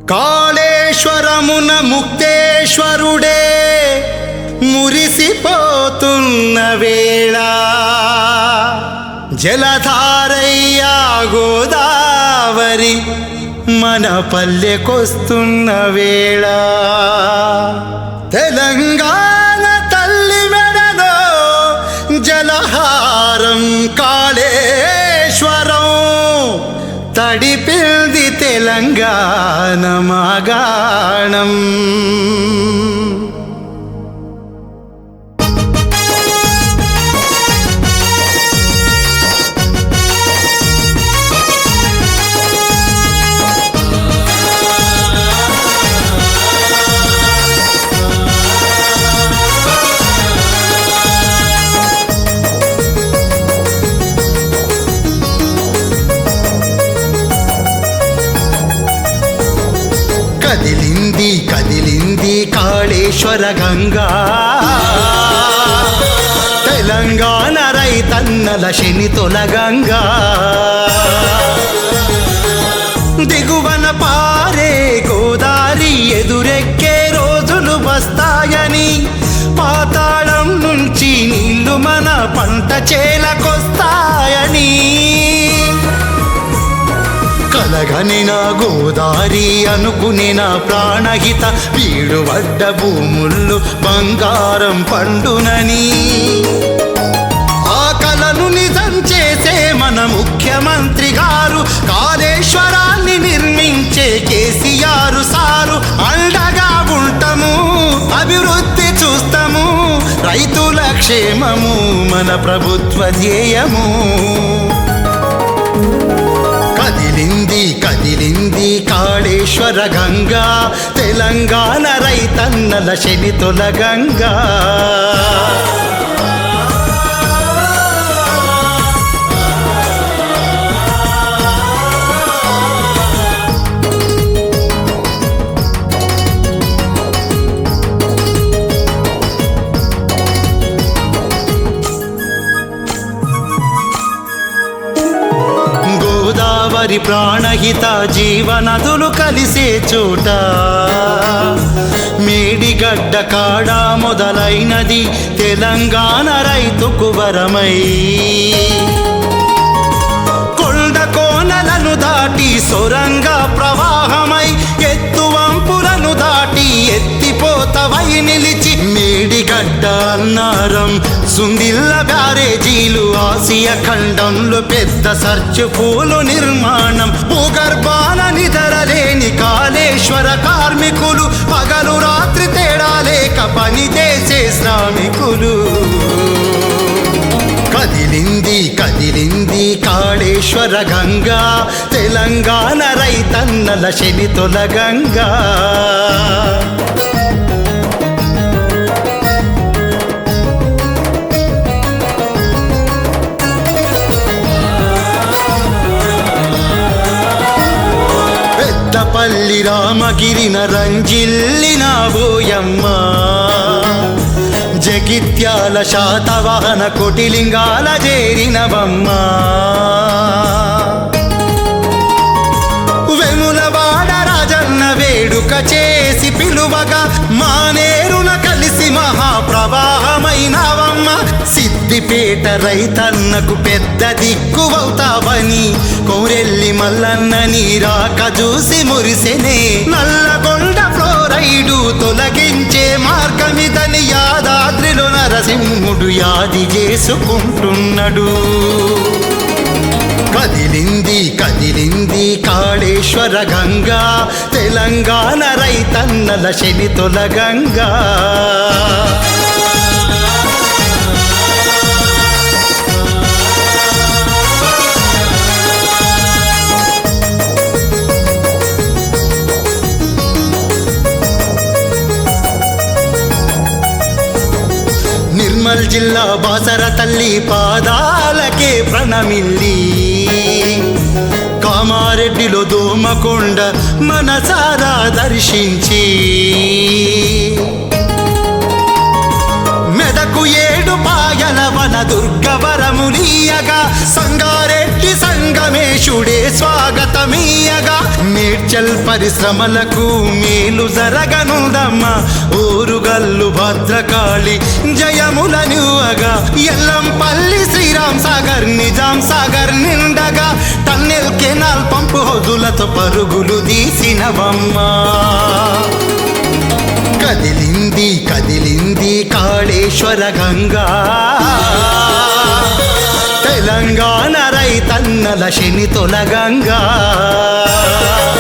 కాళేశ్వరమున ముక్తేశ్వరుడే మురిసిపోతున్న వేళ, జలధారయ్యా గోదావరి మన పల్లెకొస్తున్న వేళ, తెలంగాణ తల్లి మెడలో జలహారం కాళేశ్వరం, తడిపిల్ది తెలంగాణ మాగాణం. కదిలింది కదిలింది కాళేశ్వర గంగా, తెలంగాణ రైతన్నల శని తొలగంగా, దిగువన పారే గోదారి ఎదురెక్కే రోజులు వస్తాయని, పాతాళం నుంచి నీళ్లు మన పంట చేలకొస్తాయని, కలగని నా గోదారి అనుకునే నా ప్రాణహిత, వీడు వడ్డ భూముళ్ళు బంగారం పండునని, ఆ కలను నిజం చేసే మన ముఖ్యమంత్రి గారు, కాళేశ్వరాన్ని నిర్మించే కేసీఆర్ సారు, అండగా ఉంటాము అభివృద్ధి చూస్తాము, రైతుల క్షేమము మన ప్రభుత్వ ధ్యేయము. కదిలింది కదిలింది కాళేశ్వర గంగా, తెలంగాణ రైతన్నల శని తొలగంగా. గోదావరి ప్రాణహిత జీవనదులు కలిసే చోట, మేడిగడ్డ కాడ మొదలైనది తెలంగాణ రైతుకు వరమై, కొండ కోనలను దాటి సొరంగ ప్రవాహమై, ఎత్తువంపులను దాటి ఎత్తిపోతవై నిలిచి, మేడిగడ్డ అన్నారం సుందిల్ల బ్యారేజీలు, ఆసియా ఖండంలో పెద్ద సర్చు పూలు నిర్మాణం, భూగర్భాన నిదరలేని కాళేశ్వర కార్మికులు, పగలు రాత్రి తేడా లేక పని చేసే శ్రామికులు. కదిలింది కదిలింది కాళేశ్వర గంగా, తెలంగాణ రైతన్నల శని తొలగంగా. పెద్దపల్లి రామగిరిన రంజిల్లిన బోయమ్మ, జగిత్యాల శాతవాహన కోటిలింగాల చేరినవమ్మ, వెములవాడ రాజన్న వేడుక చేసి పిలువగా, మానేరున కలిసి మహాప్రవాహమైనవమ్మ, సిద్దిపేట రైతన్నకు పెద్ద దిక్కువవుతావని, కోరెల్లి మల్లన్న నీరాక చూసి మురిసెనే, నల్లగొండ ఫ్లోరైడు తొలగించే మార్గమిదని యాదాద్రిలో నరసింహుడు యాది చేసుకుంటున్నాడు. కదిలింది కదిలింది కాళేశ్వర గంగా, తెలంగాణ రైతన్నల శని తొలగంగా. నిర్మల్ జిల్లా బాసర తల్లి పాదాలకే ప్రణమిల్లి, కామారెడ్డిలో దోమకొండ మనసారా దర్శించి, మెదకు ఏడు పాయల వన మన దుర్గవరములీయగా సంగారెడ్డి సంగమేశుడే స్వాగతమీయగా మేడ్చల్ పరిశ్రమలకు మేలు జరగనుందమ్మ ఊరుగల్లు భద్రకాళి జయములనివ్వగా ఎల్లంపల్లి శ్రీరామ్ సాగర్ నిజాం సాగర్ నిండగా టన్నెల్ కెనాల్ పంపు హౌజులతో పరుగులు తీసినవమ్మ కదిలింది కదిలింది కాళేశ్వర గంగా తెలంగాణ రైతన్నల శని తొలగంగా